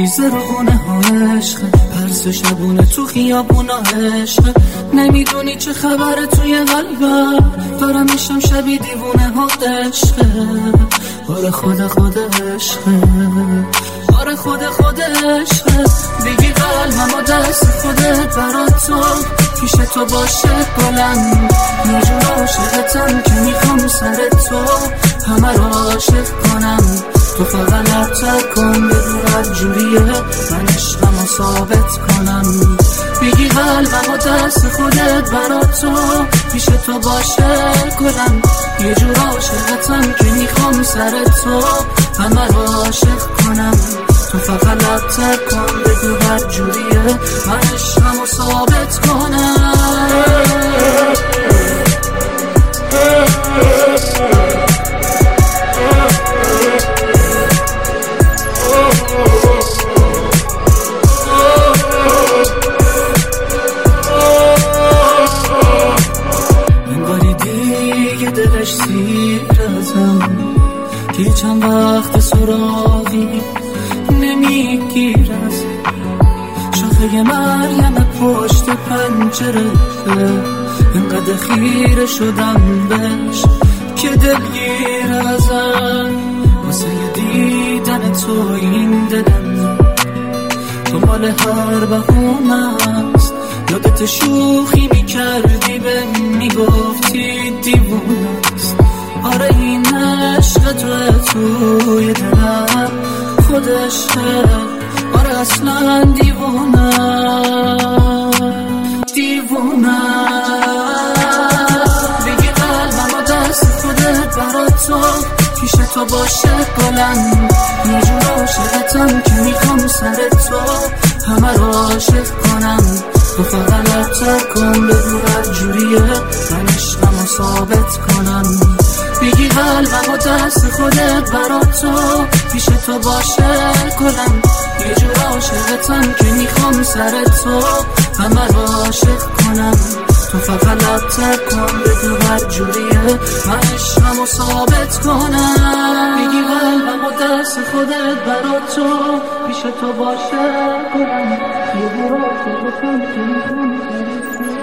ریزه رو خونه ها عشق، پرس شبونه تو خیابونا عشق. نمیدونی چه خبره توی قلبم، دارم میشم شبیه دیوونه ها عشق. آره خود عشق، آره خود عشق. بگی قلبم و دست خودت برات تو، پیش تو باشه گلم. یه جور عاشقتم که میخوام سر تو همه رو عاشق کنم. تو فقط لبتر کن بگو هر جوریه، من عشقم رو ثابت کنم. بگی قلبم و دست خودت برات تو، پیش تو باشه گلم. یه جور عاشقتم که میخوام سر تو همه رو عاشق کنم. تو فقط لبتر کن بگو هر جوریه، من عشقم رو ثابت کنم. انگاری دیگه دلش سیر ازم، که چند وقت سراغی نمیگیر از شاخه مریم پشت پنجره. اینقدر خیره شدم بهش که دلگیر ازم، واسه دیدن تو این دلم دنبال هر بهونه است. یادت شوخی میکردی به میگفتی دیوونه است. آره این عشق توی دلم خودشه، آره اصلا دیوونه بگی قلبم و دست خودت برات تو، پیش تو باشه گلم. یه جور عاشقتم که میخوام سر تو همه رو عاشق کنم. تو فقط لبتر کن بگو هر جوریه، من عشقم رو ثابت کنم. بگی قلبم و دست خودت برات تو، پیش تو باشه گلم. یه جور عاشقتم که میخوام سر تو همه رو عاشق کنم. تو فقط لبتر کن بگو هر جوریه، من عشقم رو ثابت کنم. بگی قلبم و دست خودت برات تو، پیش تو باشه گلم. یه جور عاشقتم که میخوام سر تو